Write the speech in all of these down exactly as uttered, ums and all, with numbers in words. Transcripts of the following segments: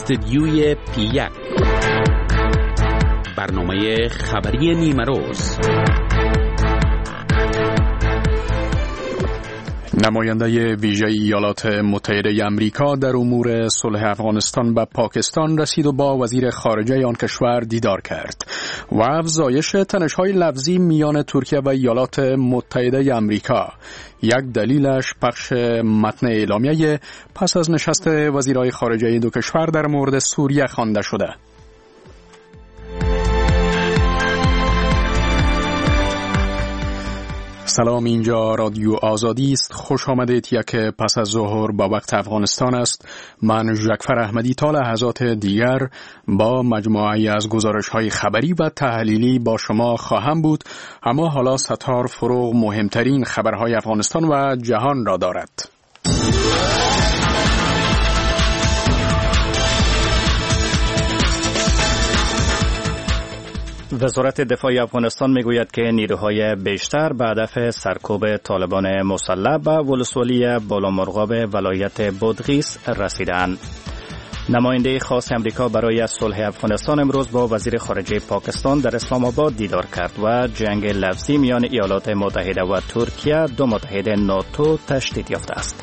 استدیوی پی یک، برنامه خبری نیمه روز. نماینده ویژه ایالات متحده آمریکا در امور صلح افغانستان به پاکستان رسید و با وزیر خارجه آن کشور دیدار کرد و افزایش تنش‌های لفظی میان ترکیه و ایالات متحده آمریکا یک دلیلش پخش متن اعلامیه پس از نشست وزیرای خارجه دو کشور در مورد سوریه خوانده شده. سلام، اینجا رادیو آزادی است. خوش آمدید. یک پس از ظهر با وقت افغانستان است. من ژکفر احمدی تا لحظات دیگر با مجموعه‌ای از گزارش‌های خبری و تحلیلی با شما خواهم بود. اما حالا ستار فروغ مهمترین خبرهای افغانستان و جهان را دارد. وزارت دفاع افغانستان میگوید که نیروهای بیشتر به هدف سرکوب طالبان مسلح به ولسوالی بالامرغاب ولایت بادغیس رسیدند. نماینده خاص امریکا برای صلح افغانستان امروز با وزیر خارجه پاکستان در اسلام آباد دیدار کرد و جنگ لفظی میان ایالات متحده و ترکیه، دو متحد ناتو، تشدید یافته است.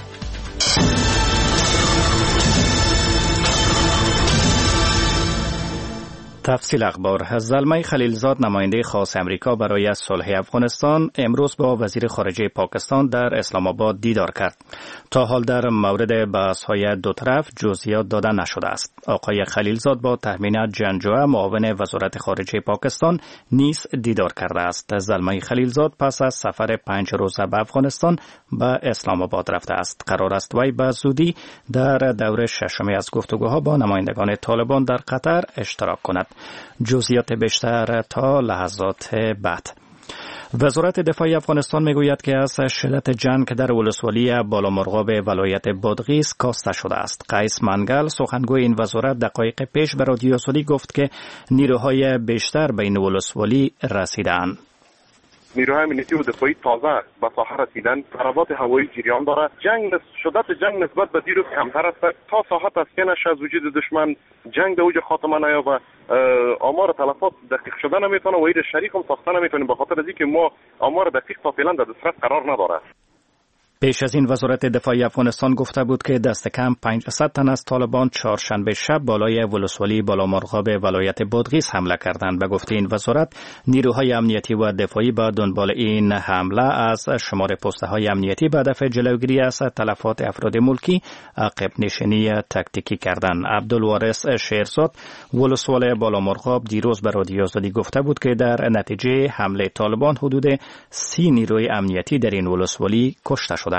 تفصیل اخبار. زلمه خلیلزاد، نماینده خاص امریکا برای صلح افغانستان، امروز با وزیر خارجه پاکستان در اسلام آباد دیدار کرد. تا حال در مورد بحث‌های دو طرف جزئیات داده نشده است. آقای خلیلزاد با تهمینه جنجوه، معاون وزارت خارجه پاکستان، نیز دیدار کرده است. زلمه خلیلزاد پس از سفر پنج روزه به افغانستان به اسلام آباد رفته است. قرار است وی به زودی در دور ششمی از گفتگوها با نمایندگان طالبان در قطر اشتراک کند. جزئیات بیشتر تا لحظات بعد. وزارت دفاع افغانستان میگوید که از شدت جنگ در ولسوالی بالامرغاب ولایت بادغیس کاسته شده است. قیس منگل، سخنگوی این وزارت، دقایق پیش به رادیو آزادی گفت که نیروهای بیشتر به این ولسوالی رسیدند. نیروهای امنیتی و دفاعی تازه به ساحه رسیدن، ضربات هوایی جریان داره. جنگ شدت جنگ نسبت به دیروز کمتر است. تا ساحه تسکین از وجود دشمن، جنگ به اوج خاتمه نیابه، آمار تلفات دقیق شده نمیتونه و ایر شریک هم ساخته نمیتونیم، به خاطر از اینکه ما آمار دقیق تا فعلا در دسترس قرار نداره. پیش از این وزارت دفاع افغانستان گفته بود که دست کم پانصد تن از طالبان چهارشنبه شب بالای ولسوالی بالامرغاب ولایت بادغیس حمله کردند. به گفته این وزارت، نیروهای امنیتی و دفاعی با دنبال این حمله از شمار پست‌های امنیتی به هدف جلوگیری از تلفات افراد ملکی عقب نشینی تاکتیکی کردند. عبدالوارث شیرزاد، ولسوالی بالامرغاب، دیروز به رادیو آزادی گفته بود که در نتیجه حمله طالبان حدود سی نیروی امنیتی در این ولسوالی کشته شد.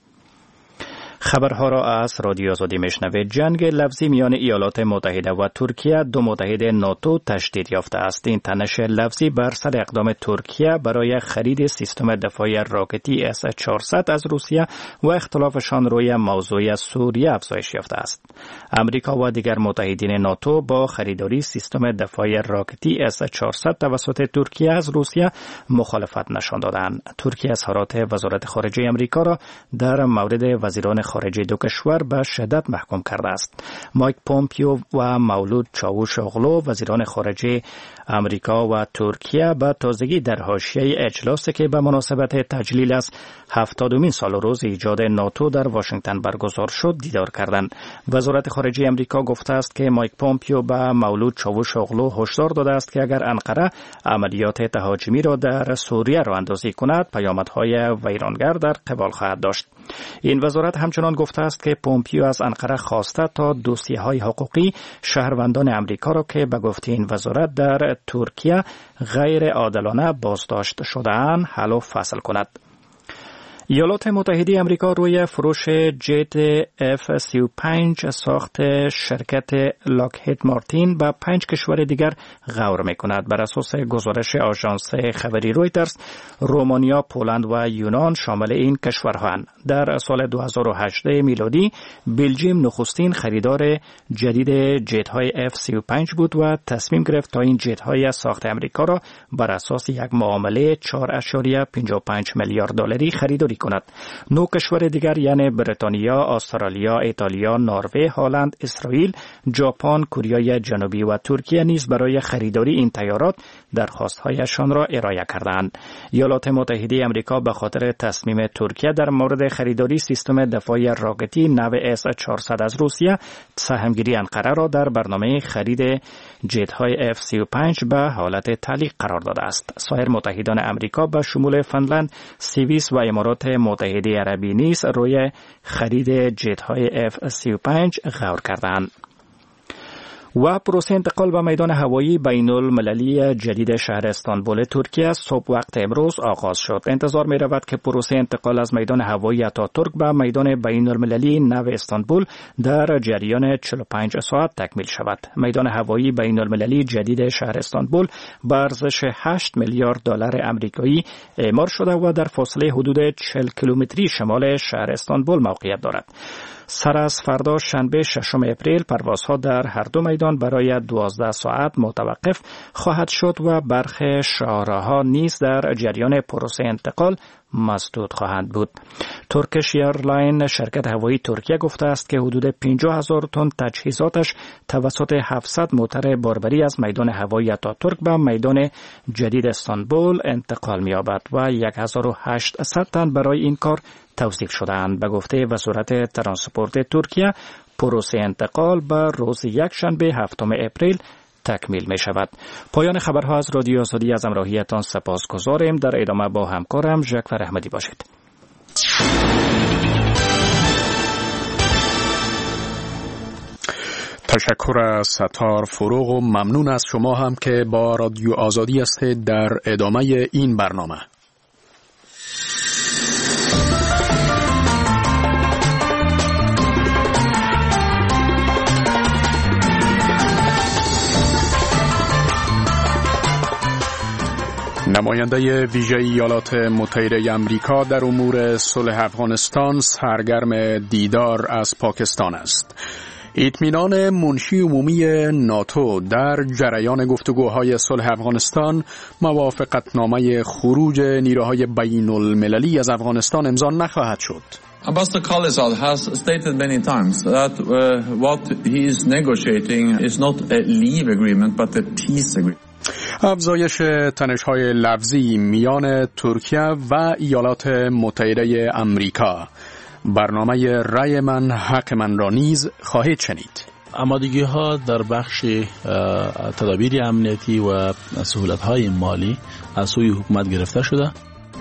خبرها را از رادیو آزادی میشنوید. جنگ لفظی میان ایالات متحده و ترکیه، دو متحد ناتو، تشدید یافته است. این تنش لفظی بر سر اقدام ترکیه برای خرید سیستم دفاعی راکتی اس چهارصد از روسیه و اختلافشان روی موضوع سوریه افزایش یافته است. امریکا و دیگر متحدین ناتو با خریداری سیستم دفاعی راکتی اس چهارصد توسط ترکیه از روسیه مخالفت نشان دادند. ترکیه اظهارات وزارت خارجه امریکا را در مورد وزیران خارجه دو کشور به شدت محکوم کرده است. مایک پومپیو و مولود چاوشوغلو، وزیران خارجه امریکا و ترکیه، به تازگی در حاشیه اجلاسی که به مناسبت تجلیل از هفتادمین سال روز ایجاد ناتو در واشنگتن برگزار شد دیدار کردند. وزارت خارجه امریکا گفته است که مایک پومپیو به مولود چاوشوغلو هشدار داده است که اگر انقره عملیات تهاجمی را در سوریه راه اندازی کند، پیامدهای ویرانگر در قبال خواهد داشت. این وزارت همچنان گفته است که پومپیو از انقره خواسته تا دوسیه‌های حقوقی شهروندان امریکا را که به گفته این وزارت در ترکیه غیر عادلانه بازداشت شده‌اند حل و فصل کند. ایالات متحده آمریکا روی فروش جت اف سی و پنج ساخت شرکت لاکهید مارتین به پنج کشور دیگر غور می‌کند. بر اساس گزارش آژانس خبری رویترز، رومانیا، پولند و یونان شامل این کشورهاند. در سال دو هزار و هجده میلادی بلژیم نخستین خریدار جدید جت‌های اف سی و پنج بود و تصمیم گرفت تا این جت‌های ساخت آمریکا را بر اساس یک معامله چهار ممیز پنجاه و پنج میلیارد دلاری خریداری کند. نو کشور دیگر یعنی بریتانیا، استرالیا، ایتالیا، نروژ، هلند، اسرائیل، ژاپن، کره جنوبی و ترکیه نیز برای خریداری این طیارات درخواست‌هایشان را ارائه کردند. ایالات متحده آمریکا به خاطر تصمیم ترکیه در مورد خریداری سیستم دفاعی راکتی نو اس چهارصد از روسیه، سهمگیری انقره را در برنامه خرید جت‌های اف سی و پنج به حالت تعلیق قرار داده است. سایر متحدان آمریکا به شمول فنلند، سوئیس و امارات متحده عربی نیز روی خرید جت‌های اف سی و پنج غور کردند. و پروسه انتقال به میدان هوایی بین المللی جدید شهر استانبول ترکیه صبح وقت امروز آغاز شد. انتظار می رود که پروسه انتقال از میدان هوایی آتاتورک به میدان بین المللی نو استانبول در جریان چهل و پنج ساعت تکمیل شود. میدان هوایی بین المللی جدید شهر استانبول با ارزش هشت میلیارد دلار آمریکایی اعمار شده و در فاصله حدود چهل کیلومتری شمال شهر استانبول موقعیت دارد. سر از فردا شنبه ششم اپریل پروازها در هر دو میدان برای دوازده ساعت متوقف خواهد شد و برخی شاهراه‌ها نیز در جریان پروسه انتقال مسدود خواهند بود. ترکیش ایرلاین شرکت هوایی ترکیه گفته است که حدود پنجاه هزار تن تجهیزاتش توسط هفتصد موتر باربری از میدان هوایی آتاتورک به میدان جدید استانبول انتقال می‌یابد و هزار و هشتصد تن برای این کار توصیف شده‌اند. به گفته وزارت ترانسپورت ترکیه، پروسه انتقال به روز یک شنبه هفتم اپریل تکمیل می شود. پایان خبرها از رادیو آزادی. از همراهیتان سپاسگزاریم. در ادامه با همکارم ژکفر احمدی باشید. تشکر از ستار فروغ و ممنون از شما هم که با رادیو آزادی هستید در ادامه این برنامه. نماینده ویژه ایالات متحده آمریکا در امور صلح افغانستان سرگرم دیدار از پاکستان است. اطمینان منشی عمومی ناتو در جریان گفتگوهای صلح افغانستان موافقتنامه خروج نیروهای بین المللی از افغانستان امضا نخواهد شد. Ambassador Khalilzad has stated many times that uh, what he is negotiating is not a leave agreement but a peace agreement. افزایش تنش‌های لفظی میان ترکیه و ایالات متحده آمریکا. برنامه رأی من حق من را نیز خواهید شنید. آمادگی ها در بخش تدابیر امنیتی و سهولت های مالی از سوی حکومت گرفته شده.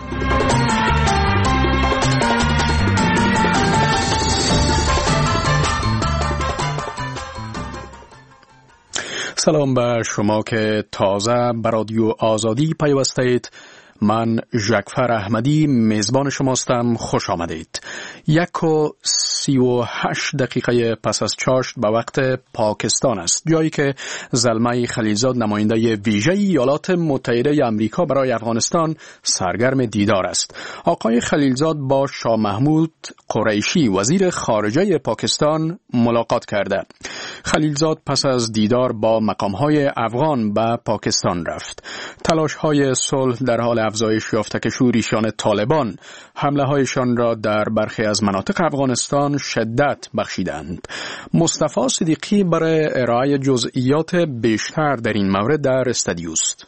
سلام به شما که تازه به رادیو آزادی پیوستید. من ژکفر احمدی میزبان شماستم. خوش آمدید. یک و سی و هشت دقیقه پس از چاشت به وقت پاکستان است، جایی که زلمه خلیلزاد نماینده ویژه ایالات متحده آمریکا برای افغانستان سرگرم دیدار است. آقای خلیلزاد با شاه محمود قریشی وزیر خارجه پاکستان ملاقات کرده. خلیلزاد پس از دیدار با مقام‌های افغان به پاکستان رفت. تلاش‌های صلح در حال افزایش یافته که شورشیان طالبان حمله‌هایشان را در برخی از مناطق افغانستان شدت بخشیدند. مصطفی صدیقی برای ارائه جزئیات بیشتر در این مورد در استودیو است.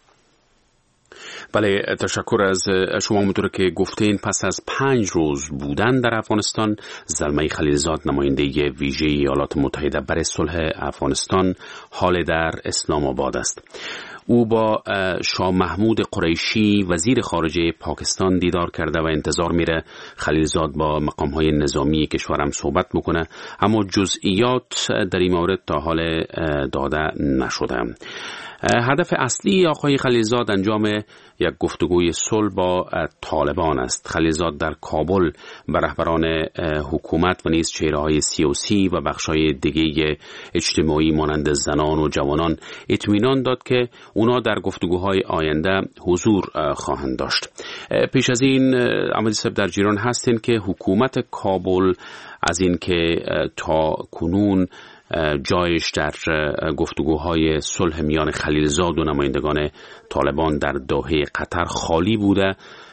بله، تشکر از شما. همونطور که گفتین پس از پنج روز بودن در افغانستان، زلمه خلیلزاد نماینده ویژه ایالات متحده برای صلح افغانستان حال در اسلام آباد است. او با شاه محمود قریشی وزیر خارجه پاکستان دیدار کرده و انتظار میره خلیلزاد با مقام‌های نظامی کشورم صحبت میکنه، اما جزئیات در این مورد تا حال داده نشده. هدف اصلی آقای خلیلزاد انجام یک گفتگوی صلح با طالبان است. خلیلزاد در کابل به رهبران حکومت و نیز چهره‌های سیاسی و بخش‌های دیگه اجتماعی مانند زنان و جوانان اطمینان داد که اونا در گفتگوهای آینده حضور خواهند داشت. پیش از این عملی صاحب در جریان هستند که حکومت کابل از این که تا کنون جایش در گفتگوهای صلح میان خلیلزاد و نمایندگان طالبان در دوحه قطر خالی بوده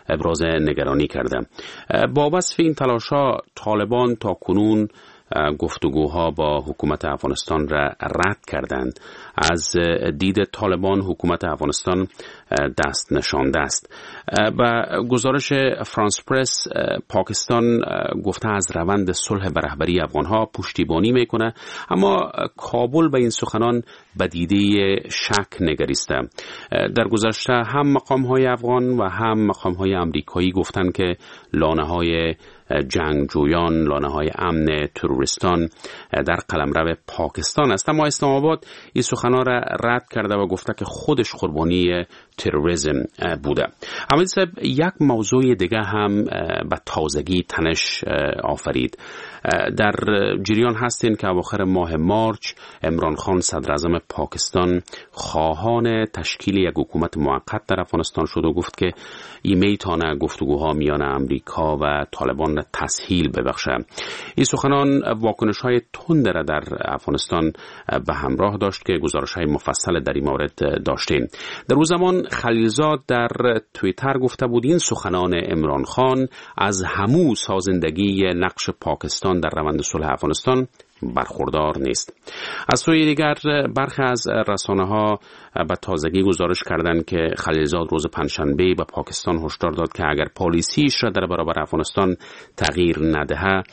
ابراز نگرانی کرده. با وصف این تلاش‌ها طالبان تا کنون گفتگوها با حکومت افغانستان را رد کردند. از دید طالبان حکومت افغانستان دست نشانده است. و گزارش فرانس پرس پاکستان گفته از روند صلح به رهبری افغانها پشتیبانی میکنه، اما کابل به این سخنان به دیده شک نگریسته. در گذشته هم مقام‌های افغان و هم مقام‌های امریکایی گفتند که لانه‌های جنگجویان، لانه‌های امن تروریستان در قلمرو پاکستان است، اما اسلام آباد این سخنان را رد کرده و گفته که خودش قربانی تروریسم بوده. اما یک موضوع دیگه هم به تازگی تنش آفرید. در جریان هستین که اواخر ماه مارچ عمران خان صدر اعظم پاکستان خواهان تشکیل یک حکومت موقت در افغانستان شد و گفت که این میتونه گفتگوها میان امریکا و طالبان را تسهیل ببخشه. این سخنان واکنش‌های تند را در افغانستان به همراه داشت که گزارش‌های مفصل در این مورد داشتیم. در اون زمان خلیلزاد در توییتر گفته بود این سخنان عمران خان از همو سازندگی نقش پاکستان در روند صلح افغانستان برخوردار نیست. از سوی دیگر برخی از رسانه‌ها به تازگی گزارش کردند که خلیلزاد روز پنجشنبه به پاکستان هشدار داد که اگر پالیسیش را در برابر افغانستان تغییر ندهد،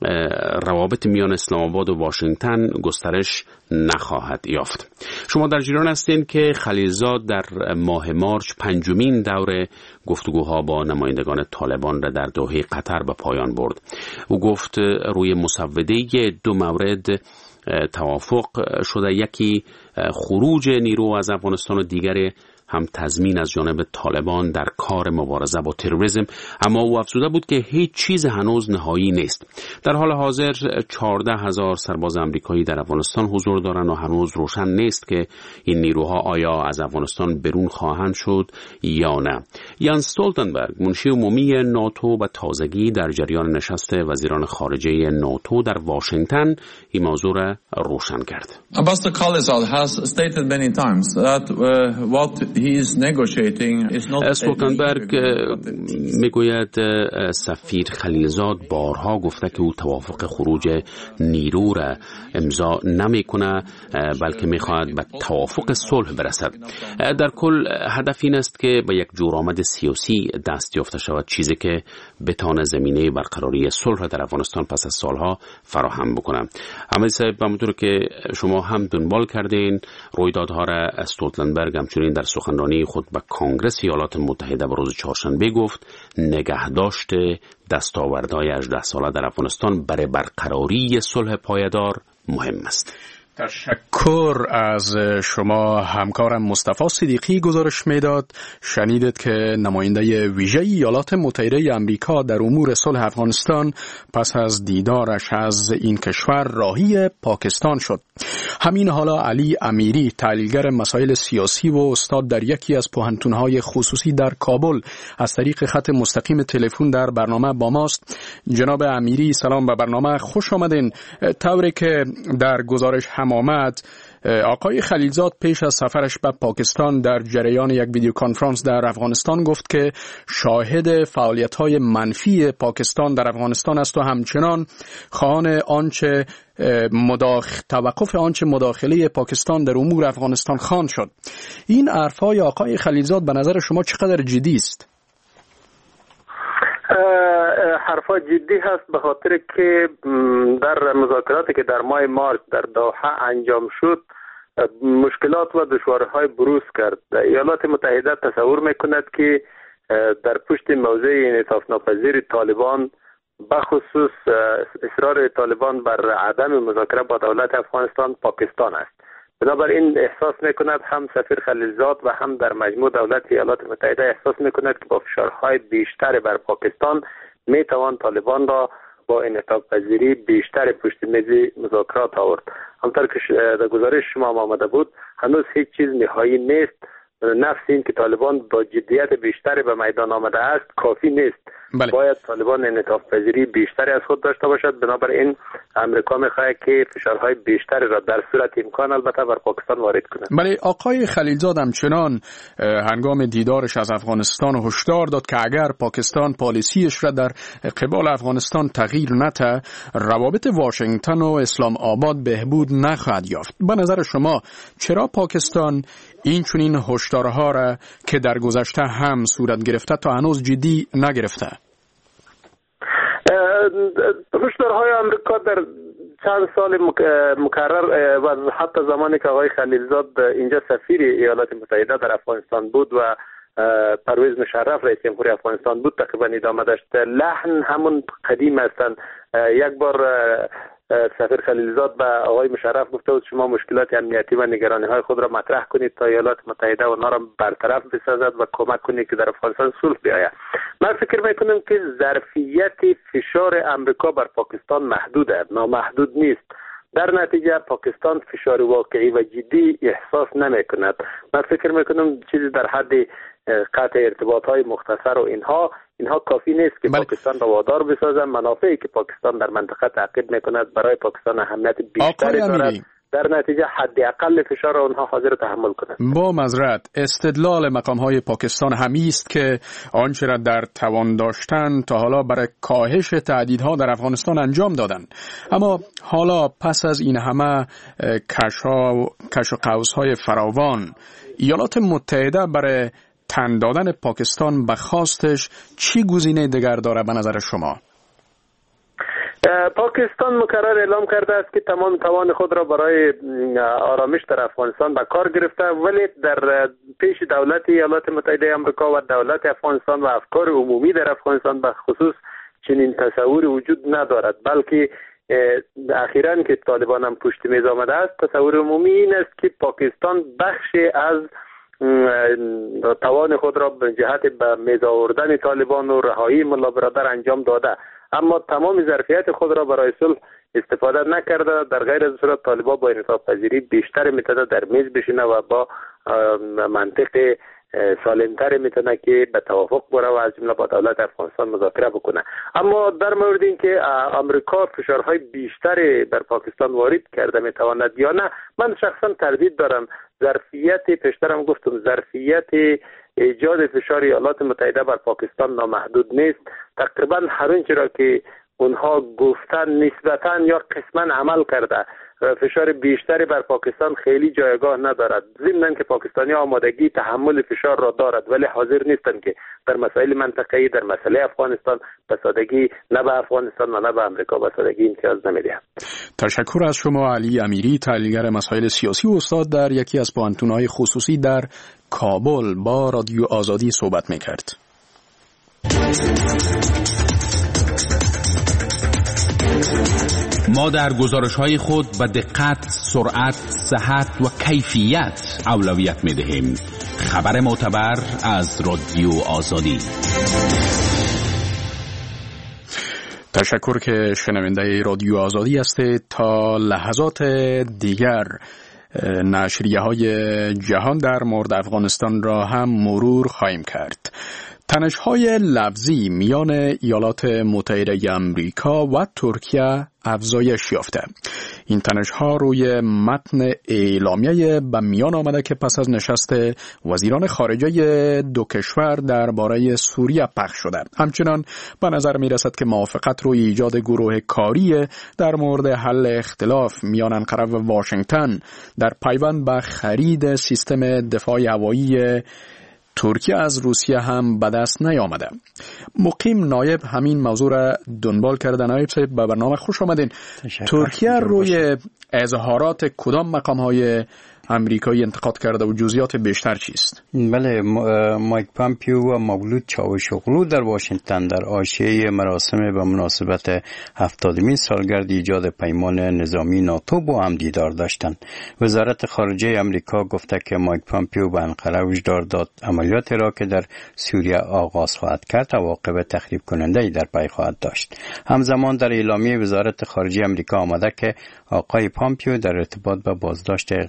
روابط میان اسلام آباد و واشنگتن گسترش نخواهد یافت. شما در جریان هستین که خلیلزاد در ماه مارچ پنجمین دور گفتگوها با نمایندگان طالبان را در دوحه قطر به پایان برد. او گفت روی مسوده دو مورد توافق شده، یکی خروج نیرو از افغانستان و دیگر هم تضمین از جانب طالبان در کار مبارزه با تروریسم، اما او افزوده بود که هیچ چیز هنوز نهایی نیست. در حال حاضر چهارده هزار سرباز امریکایی در افغانستان حضور دارند و هنوز روشن نیست که این نیروها آیا از افغانستان برون خواهند شد یا نه. یان استولتنبرگ منشی عمومی ناتو و تازگی در جریان نشست وزیران خارجه ناتو در واشنگتن این موضوع را روشن کرد. Ambassador Khalizad has stated many times that uh, what استولتنبرگ میگوید سفیر خلیلزاد بارها گفته که او توافق خروج نیرو را امضا نمیکنه، بلکه میخواهد به توافق صلح برسد. در کل هدف این است که به یک جورآمد سیاسی دست یافته شود، چیزی که بتونه زمینه برقراری صلح در افغانستان پس از سالها فراهم بکنه. اما صاحب همونطور که شما هم دنبال کردین، رویدادها را استولتنبرگ همچنین در سخنرانی خود به کنگره ایالات متحده به روز چهارشنبه گفت نگهداشت دستاوردهای هجده ساله در افغانستان برای برقراری صلح پایدار مهم است. تشکر از شما همکارم مصطفی صدیقی. گزارش میداد شنیدید که نماینده ویژه ایالات متحده آمریکا در امور صلح افغانستان پس از دیدارش از این کشور راهی پاکستان شد. همین حالا علی امیری تحلیلگر مسائل سیاسی و استاد در یکی از پوهنتون‌های خصوصی در کابل از طریق خط مستقیم تلفن در برنامه با ماست. جناب امیری سلام به برنامه، خوش آمدین. طوری که در گزارش هم آمد، آقای خلیلزاد پیش از سفرش به پاکستان در جریان یک ویدیو کنفرانس در افغانستان گفت که شاهد فعالیت‌های منفی پاکستان در افغانستان است و همچنان خواهان آنچه مداخ... توقف آنچه مداخله پاکستان در امور افغانستان خوانده شد. این حرف‌های آقای خلیلزاد به نظر شما چقدر جدی است؟ حرفا جدی هست به خاطر که در مذاکراتی که در ماه مارچ در دوحه انجام شد مشکلات و دشواری‌های بروز کرد. ایالات متحده تصور میکند که در پشت موضع انعطاف ناپذیر طالبان بخصوص اصرار طالبان بر عدم مذاکره با دولت افغانستان پاکستان است. بنابراین احساس میکند هم سفیر خلیلزاد و هم در مجموع دولت ایالات متحده احساس میکند که با فشارهای بیشتر بر پاکستان میتوان طالبان را با انعطاف پذیری بیشتر پشت میز مذاکرات آورد. همطور که در گزارش شما آمده بود هنوز هیچ چیز نهایی نیست. نفس این که طالبان با جدیت بیشتر به میدان آمده است کافی نیست. بله. باید طالبان انعطاف پذیری بیشتری از خود داشته باشد. بنابراین امریکا میخواهد که فشارهای بیشتری را در صورت امکان البته بر پاکستان وارد کند. بله، آقای خلیلزاد همچنان هنگام دیدارش از افغانستان هشدار داد که اگر پاکستان پالیسیش را در قبال افغانستان تغییر نده، روابط واشنگتن و اسلام آباد بهبود نخواهد یافت. به نظر شما چرا پاکستان این چنین هشدارها را که در گذشته هم صورت گرفته تا هنوز جدی نگرفته؟ هشدارهای آمریکا در چند سال مکرر و حتی زمانی که آقای خلیلزاد اینجا سفیر ایالات متحده در افغانستان بود و پرویز مشرف رئیس جمهوری افغانستان بود تقریبا ادامه داشت. لحن همون قدیم هستند. یک بار سفیر خلیلزاد به آقای مشرف گفته بود شما مشکلات امنیتی و نگرانی های خود را مطرح کنید تا ایالات متحده و را برطرف بسازد و کمک کنید که در افغانستان صلح بیاید. من فکر میکنم که ظرفیت فشار امریکا بر پاکستان محدوده، نامحدود نیست. در نتیجه پاکستان فشار واقعی و جدی احساس نمی کند. من فکر میکنم چیزی در حد قطع ارتباط های مختصر و اینها اینها کافی نیست که بله. پاکستان را وادار بسازن. منافعی که پاکستان در منطقه تعقیب میکند برای پاکستان اهمیت بیشتری دارد. در نتیجه حداقل فشار را اونها حاضر تحمل کنند. با معذرت استدلال مقام‌های پاکستان همی است که آنچه را در توان داشتن تا حالا برای کاهش تهدیدها در افغانستان انجام دادند. اما حالا پس از این همه کش‌ها کش و قوس‌های فراوان، ایالات متحده برای تن دادن پاکستان به خواستش چی گزینه دیگر داره به نظر شما؟ پاکستان مکرر اعلام کرده است که تمام توان خود را برای آرامش در افغانستان به کار گرفته، ولی در پیش دولت ایالات متحده آمریکا و دولت افغانستان و افکار عمومی در افغانستان به خصوص چنین تصوری وجود ندارد، بلکه اخیراً که طالبان هم پشت میز آمده است تصور عمومی این است که پاکستان بخشی از توان خود را به جهت به میز آوردن طالبان و رهایی ملا برادر انجام داده، اما تمام ظرفیت خود را برای صلح استفاده نکرده. در غیر از صورت طالبان با انعطاف پذیری بیشتر میتونه در میز بشینه و با منطق سالمتر میتونه که به توافق بره و از جمله با دولت افغانستان مذاکره بکنه. اما در مورد اینکه آمریکا فشارهای بیشتری بر پاکستان وارد کرده میتواند یا نه، من شخصا تردید دارم. ظرفیت پیشترم گفتم ظرفیت ایجاد فشار ایالات متحده بر پاکستان نامحدود نیست. تقریبا هر اونچه را که اونها گفتن نسبتاً یا قسماً عمل کرده. فشار بیشتری بر پاکستان خیلی جایگاه ندارد، ضمن که پاکستانی آمادگی تحمل فشار را دارد، ولی حاضر نیستند که در مسائل منطقه‌ای در مسئله افغانستان به سادگی نه به افغانستان و نه به آمریکا به سادگی امتیاز نمیدهند. تشکر از شما علی امیری، تحلیلگر مسائل سیاسی و استاد در یکی از پوهنتون‌های خصوصی در کابل با رادیو آزادی صحبت می‌کرد. ما در گزارش‌های خود به دقت، سرعت، صحت و کیفیت اولویت می‌دهیم. خبر معتبر از رادیو آزادی. تشکر که شنونده رادیو آزادی هستید. تا لحظات دیگر نشریه‌های جهان در مورد افغانستان را هم مرور خواهیم کرد. تنش‌های لفظی میان ایالات متحده آمریکا و ترکیه افزایش یافته. این تنش‌ها روی متن اعلامیه به میان آمده که پس از نشست وزیران خارجه دو کشور درباره سوریه پخش شده. همچنان به نظر می‌رسد که موافقت روی ایجاد گروه کاری در مورد حل اختلاف میان انقره و واشنگتن در پیوند به خرید سیستم دفاع هوایی ترکیه از روسیه هم به دست نیامده. مقیم نایب همین موضوع را دنبال کرده. نایب صاحب به برنامه خوش آمدین. ترکیه روی اظهارات کدام مقام‌های امریکایی انتقاد کرده و جزئیات بیشتر چیست؟ بله، مایک پامپیو و مولود چاوشوغلو در واشنگتن در حاشیه مراسم به مناسبت هفتادمین سالگرد ایجاد پیمان نظامی ناتو با هم دیدار داشتند. وزارت خارجه امریکا گفته که مایک پامپیو به انقره هشدار داد عملیاتی را که در سوریه آغاز خواهد کرد عواقب تخریب کننده در پی خواهد داشت. همزمان در اعلامیه وزارت خارجه امریکا آمده که آقای پامپیو در ارتباط با بازداشت غیر عادی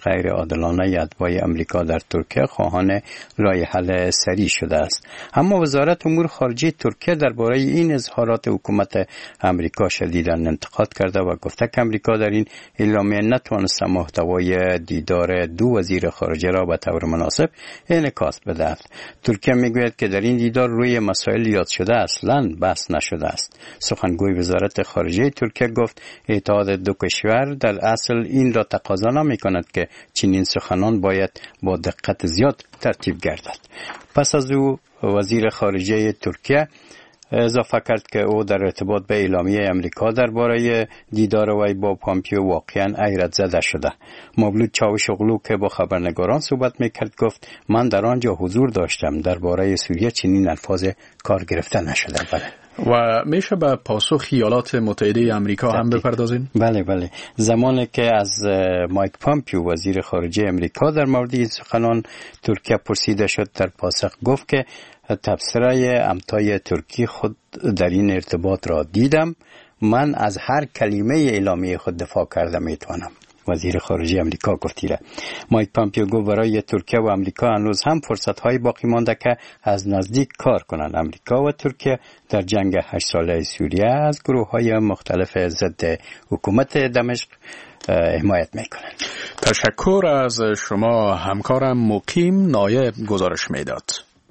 عادلانه ادوای امریکا در ترکیه خواهان رای حل سریع شده است. اما وزارت امور خارجه ترکیه درباره این اظهارات حکومت امریکا شدیداً انتقاد کرده و گفته که امریکا در این اعلامیه نتوانست محتوای دیدار دو وزیر خارجه را به طور مناسب انعکاس بدهد. ترکیه میگوید که در این دیدار روی مسائل یاد شده اصلاً بحث نشده است. سخنگوی وزارت خارجه ترکیه گفت اتحاد دو کشور در اصل این را تقاضا نمی‌کند که چنین سخنان باید با دقت زیاد ترتیب گردد. پس از او وزیر خارجه ترکیه اضافه کرد که او در ارتباط به اعلامیه امریکا درباره دیدار وی با پامپیو واقعا حیرت زده شده. مولود چاوشوغلو که با خبرنگاران صحبت میکرد گفت من در آنجا حضور داشتم، درباره سوریه چنین الفاظ کار گرفته نشده. بله. و میشه به پاسخ ایالات متحده امریکا هم بپردازیم؟ بله بله. زمانی که از مایک پامپیو وزیر خارجه امریکا در مورد این سخنان ترکیه پرسیده شد، در پاسخ گفت که تبصره امتای ترکی خود در این ارتباط را دیدم، من از هر کلمه اعلامیه خود دفاع کرده میتوانم. وزیر خارجه امریکا گفتیره. مایک پامپیو گفت برای ترکیه و امریکا هنوز هم فرصت‌های باقی مانده که از نزدیک کار کنند. امریکا و ترکیه در جنگ هشت ساله سوریه از گروه‌های مختلف ضد حکومت دمشق حمایت میکنند. تشکر از شما همکارم مقیم نایب گزارش میداد.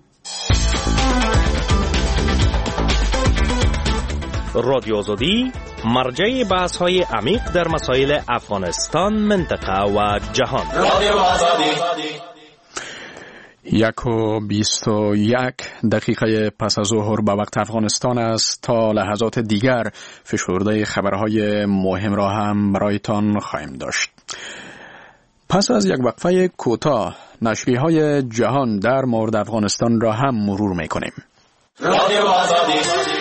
رادیو آزادی مرجع بحث های عمیق در مسائل افغانستان، منطقه و جهان. رادیو آزادی. یک و بیست و یک دقیقه پس از ظهر به وقت افغانستان است. تا لحظات دیگر فشرده خبرهای مهم را هم برایتان خواهیم داشت. پس از یک وقفه کوتاه نشریه‌های جهان در مورد افغانستان را هم مرور می‌کنیم. رادیو آزادی.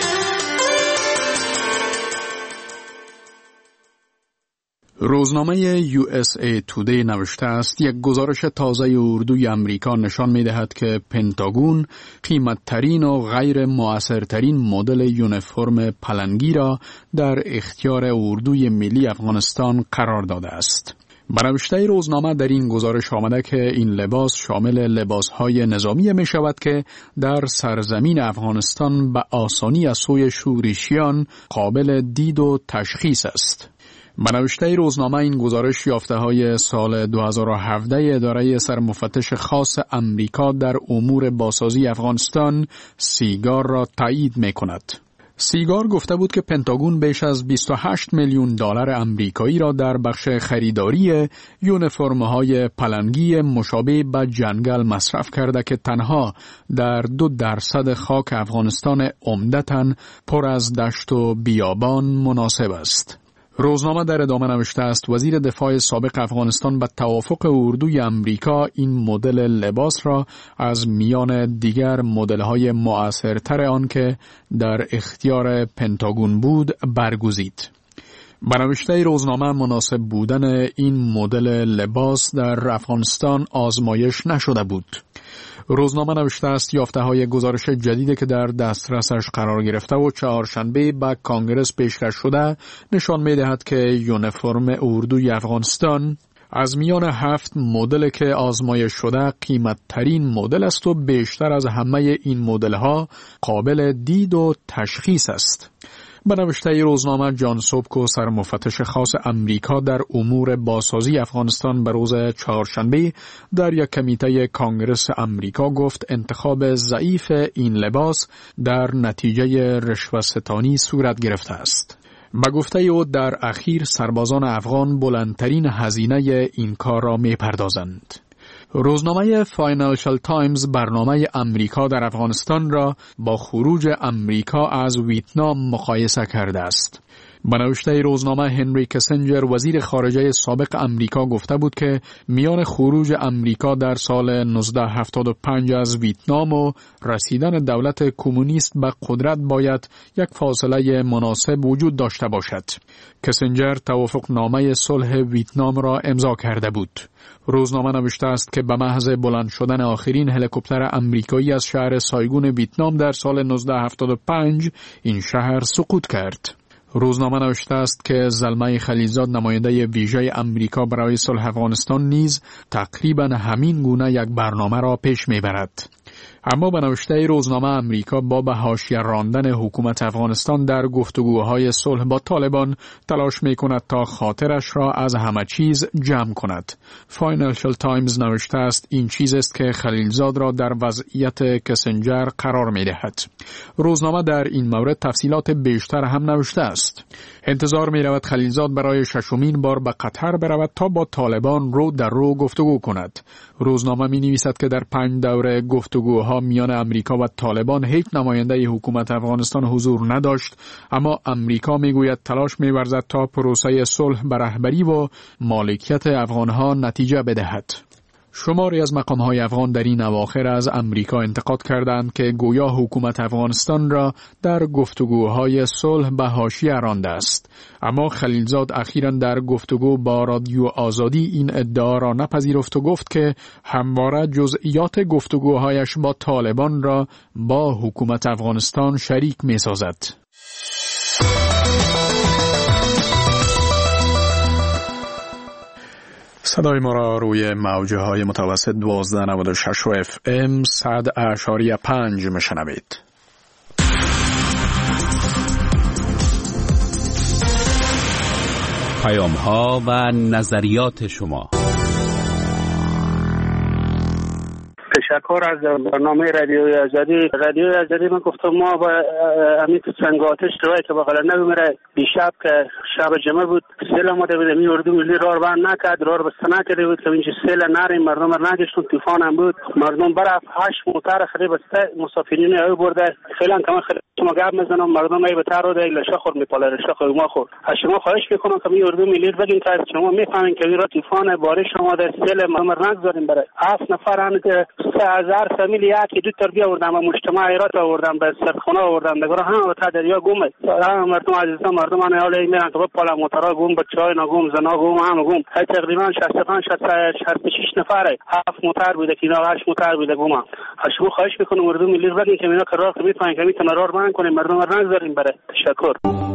روزنامه یو اس ای تودی نوشته است یک گزارش تازه اردوی امریکا نشان می‌دهد که پنتاگون قیمت‌ترین و غیر مؤثرترین مدل یونیفرم پلنگی را در اختیار اردوی ملی افغانستان قرار داده است. به نوشته روزنامه در این گزارش آمده که این لباس شامل لباس‌های نظامی می شود که در سرزمین افغانستان به آسانی از سوی شورشیان قابل دید و تشخیص است. به نوشته روزنامه این گزارش یافته‌های سال دو هزار و هفده اداره سرمفتش خاص امریکا در امور بازسازی افغانستان سیگار را تایید می‌کند. سیگار گفته بود که پنتاگون بیش از بیست و هشت میلیون دلار امریکایی را در بخش خریداری یونیفرم‌های پلنگی مشابه به جنگل مصرف کرده که تنها در دو درصد خاک افغانستان عمدتاً پر از دشت و بیابان مناسب است. روزنامه در ادامه نوشته است وزیر دفاع سابق افغانستان به توافق اردوی امریکا این مدل لباس را از میان دیگر مدل‌های مؤثرتر آن که در اختیار پنتاگون بود برگزید. به نوشته روزنامه مناسب بودن این مدل لباس در افغانستان آزمایش نشده بود. روزنامه نوشته است یافته‌های گزارش جدیدی که در دسترسش قرار گرفته و چهارشنبه به کانگرس پیشکش شده نشان می‌دهد که یونیفرم اردوی افغانستان از میان هفت مدل که آزمایش شده قیمت ترین مدل است و بیشتر از همه این مدل‌ها قابل دید و تشخیص است. به نوشته روزنامه جان سوبکو سرمفتش خاص امریکا در امور بازسازی افغانستان به روز چهارشنبه در یک کمیته کانگرس امریکا گفت انتخاب ضعیف این لباس در نتیجه رشوه‌ستانی صورت گرفته است. به گفته او در اخیر سربازان افغان بلندترین هزینه این کار را می پردازند. روزنامه فاینانشل تایمز برنامه امریکا در افغانستان را با خروج امریکا از ویتنام مقایسه کرده است. به نوشته روزنامه هنری کسنجر وزیر خارجه سابق امریکا گفته بود که میان خروج امریکا در سال نوزده هفتاد و پنج از ویتنام و رسیدن دولت کمونیست به قدرت باید یک فاصله مناسب وجود داشته باشد. کسنجر توافق نامه صلح ویتنام را امضا کرده بود. روزنامه نوشته است که به محض بلند شدن آخرین هلیکوپتر امریکایی از شهر سایگون ویتنام در سال نوزده هفتاد و پنج این شهر سقوط کرد. روزنامه نوشته است که زلمه خلیلزاد نماینده ویژه امریکا برای صلح افغانستان نیز تقریبا همین گونه یک برنامه را پیش میبرد. اما به نوشته روزنامه امریکا با به حاشیه راندن حکومت افغانستان در گفتگوهای صلح با طالبان تلاش می کند تا خاطرش را از همه چیز جمع کند. فاینانشل تایمز نوشته است این چیز است که خلیلزاد را در وضعیت کسنجر قرار می دهد. روزنامه در این مورد تفصیلات بیشتر هم نوشته است. انتظار می رود خلیلزاد برای ششمین بار به قطر برود تا با طالبان رو در رو گفتگو کند. روزنامه می نویسد که در پنج دوره گفتگوها میان امریکا و طالبان هیچ نماینده حکومت افغانستان حضور نداشت، اما امریکا می گوید تلاش می ورزد تا پروسه صلح به رهبری و مالکیت افغانها نتیجه بدهد. شماری از مقام‌های افغان در این اواخر از امریکا انتقاد کردند که گویا حکومت افغانستان را در گفتگوهای صلح به حاشیه رانده است. اما خلیلزاد اخیراً در گفتگو با رادیو آزادی این ادعا را نپذیرفت و گفت که همواره جزئیات گفتگوهایش با طالبان را با حکومت افغانستان شریک می‌سازد. صدای ما را روی موجه های متوسط دوازده نود و شش و اف ام صد اشاری پنج میشنوید. پیام ها و نظریات شما. تشکر از برنامه رادیوی آزادی. رادیوی آزادی من گفتم ما با امید سنگ آتش روی که بغل نمیره دیشب که شب جمعه بود سیل آمده بود می اردو ملی رار بند نکرد رار بسته نکرده بود که اینجا سیل نره مردم را نگشتون طوفان هم بود مردم برفت هشت موتر خیلی بسته مسافرین او برده خیلی کم خیلی شما گپ میزنم مردم ای به تر رو دیگه لشه خور میپاله لشه خور ما خور از شما خواهش میکنم که می اردو ملی بگین که شما میفهمین که این طوفان بارش آمده سیل مردم را نگذاریم بره هفت نفرن که سه هزار فامیل یکی دو تر بیاوردم و مجتمع ایرات آوردم به سرخونه آوردم دیگه هم تا دریا گم هم مردم عزیزان مردم ان حال میرن که پالا موتورا گم بچهای نگم زنا گم هم گم تقریبا شصت و پنج شصت و شش نفره هفت موتور بوده که اینا هشت موتور بوده گم شما خواهش میکنم مردم ملی بگین که اینا قرار میتونن که میتونن راه بند کنیم مردم را نگذاریم بره. تشکر.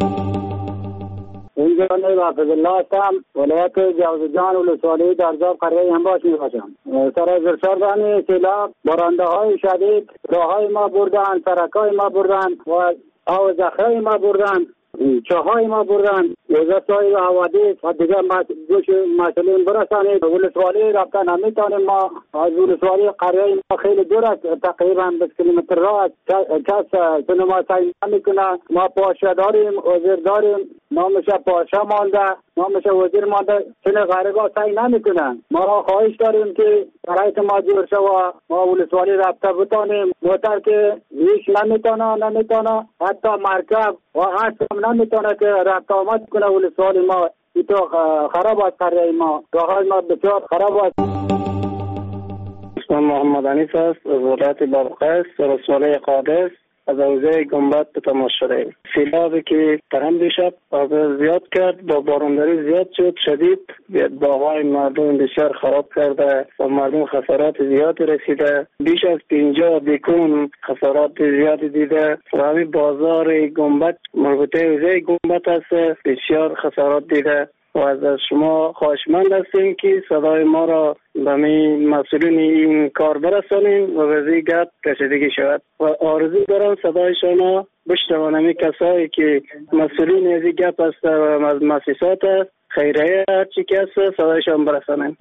اینجا نه حافظ الله تام ولایت جوزجان ولسوالی در زاب قریه همباش می باشم. سر از ارشادانی سیلاب بارنده های شدید راه های ما بردن سرک های ما بردن و آوزخه ما بردن چاهای ما بردن وزارت های و حوادث و دیگر دوش مسئولین برسانید ولسوالی رابطه نمیتانیم ما از ولسوالی قریه ما خیلی دور است تقریبا بیست کیلومتر راه است کس سینما سعی نمیکنه ما پاشا داریم وزیر داریم نامش پاشا مانده نامش وزیر مانده چنین غریبا سعی نمیکنن ما خواهش داریم که برای ما جور شوه ما ولسوالی رابطه بتانیم موتر که هیچ نمیتانه نمیتانه حتی مرکب و حتی نمیتونه که رابطه آمد کنه ولسوالی ما ایتو خراب است قریه ما راههای ما بسیار خراب است. اسم محمد انیس است از ولایت بابقس ولسوالی قادس از حوزه گنبد به تماس شده. سیلابی که ترم دیشب آب زیاد کرد با بارونداری زیاد شد شدید باغ‌های مردم بسیار خراب کرده و مردم خسارات زیادی رسیده بیش از پنجاه بیکون خسارات زیادی دیده و همین بازار گنبد مربوطه حوزه گنبد است بسیار خسارات دیده و از شما خواهشمند هستیم که صدای ما را به مسئولین این کار برسانیم و به گپ کشیدگی شود و آرزو دارم صدای شما بشنوانم کسایی که مسئولین از این گپ هست و از مؤسسات خیریه هرچی که هست صدایشان برسانیم.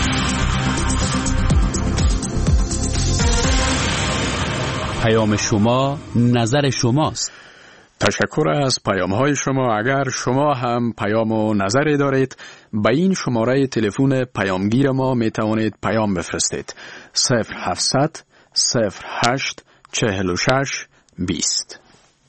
پیام شما نظر شماست. تشکر از پیام های شما. اگر شما هم پیام و نظری دارید به این شماره تلفن پیامگیر ما می توانید پیام بفرستید صفر هفتصد صفر هشت چهل و شش بیست.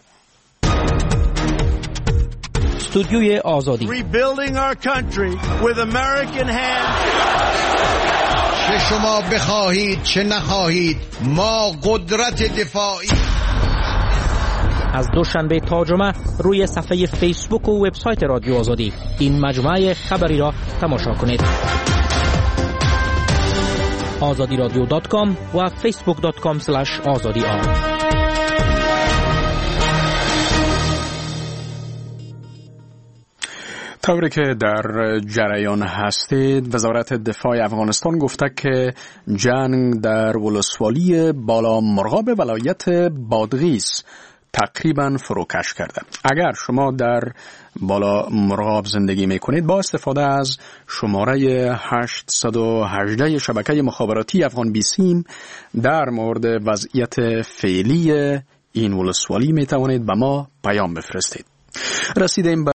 استودیوی آزادی. Rebuilding our country with American hands. چه شما بخواهید چه نخواهید ما قدرت دفاعی. از دوشنبه تا جمعه روی صفحه فیسبوک و وبسایت رادیو آزادی این مجموعه خبری را تماشا کنید. آزادی رادیو دات کام و فیسبوک دات کام اسلش آزادی آر. طوری که در جریان هستید، وزارت دفاع افغانستان گفته که جنگ در ولسوالی بالا مرغاب ولایت بادغیس تقریبا فروکش کرده. اگر شما در بالا مرغاب زندگی میکنید، با استفاده از شماره هشت یک هشت شبکه مخابراتی افغان بیسیم در مورد وضعیت فعلی این ولسوالی میتوانید به ما پیام بفرستید. رسیدیم